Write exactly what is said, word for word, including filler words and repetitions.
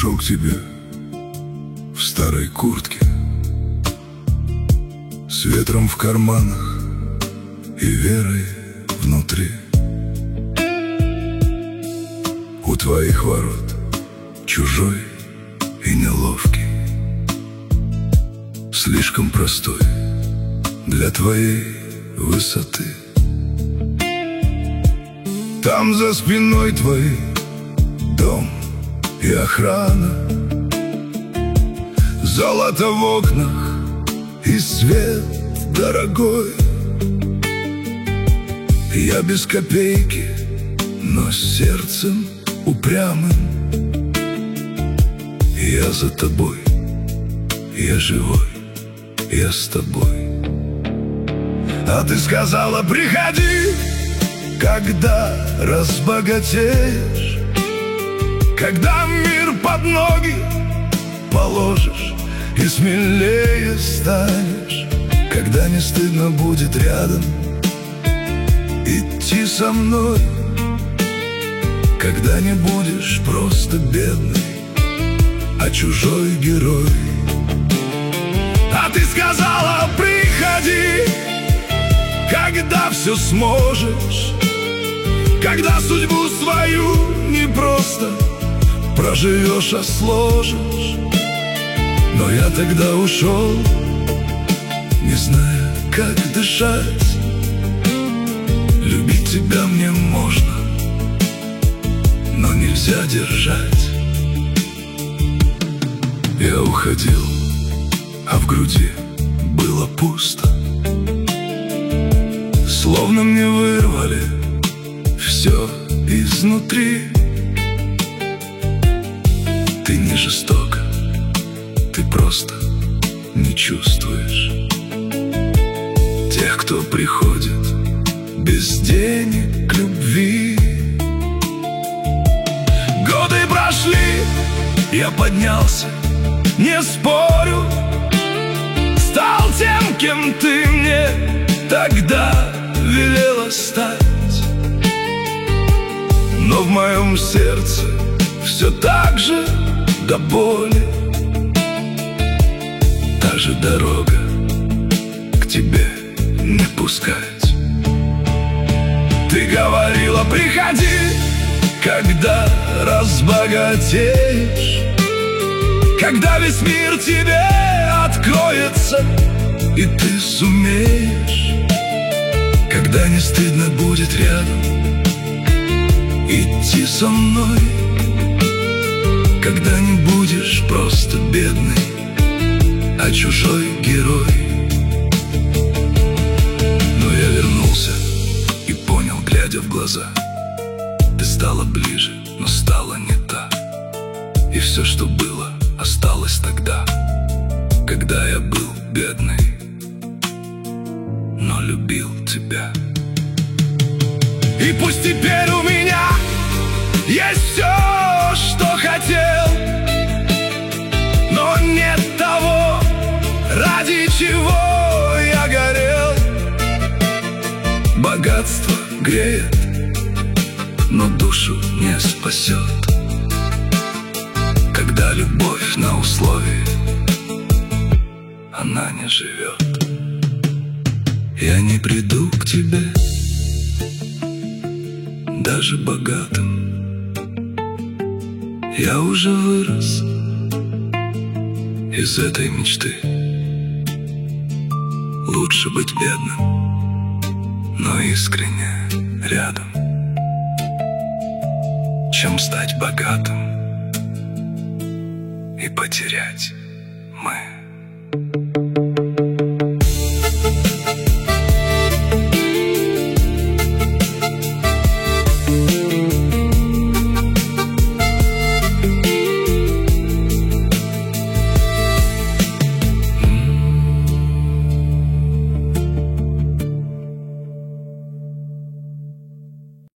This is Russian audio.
пришел к тебе в старой куртке, с ветром в карманах и верой внутри. У твоих ворот чужой и неловкий, слишком простой для твоей высоты. Там за спиной твоей дом и охрана, золото в окнах и свет дорогой. Я без копейки, но с сердцем упрямым. Я за тобой, я живой, я с тобой. А ты сказала: приходи, когда разбогатеешь, когда мир под ноги положишь и смелее станешь, когда не стыдно будет рядом идти со мной, когда не будешь просто бедный, а чужой герой. А ты сказала: приходи, когда все сможешь, когда судьбу свою не просто проживешь, а сложишь. Но я тогда ушел, не зная, как дышать. Любить тебя мне можно, но нельзя держать. Я уходил, а в груди было пусто, словно мне вырвали все изнутри. Ты не жестока, ты просто не чувствуешь тех, кто приходит без денег к любви. Годы прошли, я поднялся, не спорю, стал тем, кем ты мне тогда велела стать. Но в моем сердце все так же до боли, та же дорога к тебе не пускать. Ты говорила: приходи, когда разбогатеешь, когда весь мир тебе откроется, и ты сумеешь, когда не стыдно будет рядом идти со мной, когда не будешь просто бедный, а чужой герой. Но я вернулся и понял, глядя в глаза: ты стала ближе, но стала не та. И все, что было, осталось тогда, когда я был бедный, но любил тебя. И пусть теперь у меня есть все, что хотел, но нет того, ради чего я горел. Богатство греет, но душу не спасет, когда любовь на условии, она не живет. Я не приду к тебе даже богатым, я уже вырос из этой мечты. Лучше быть бедным, но искренне рядом, чем стать богатым и потерять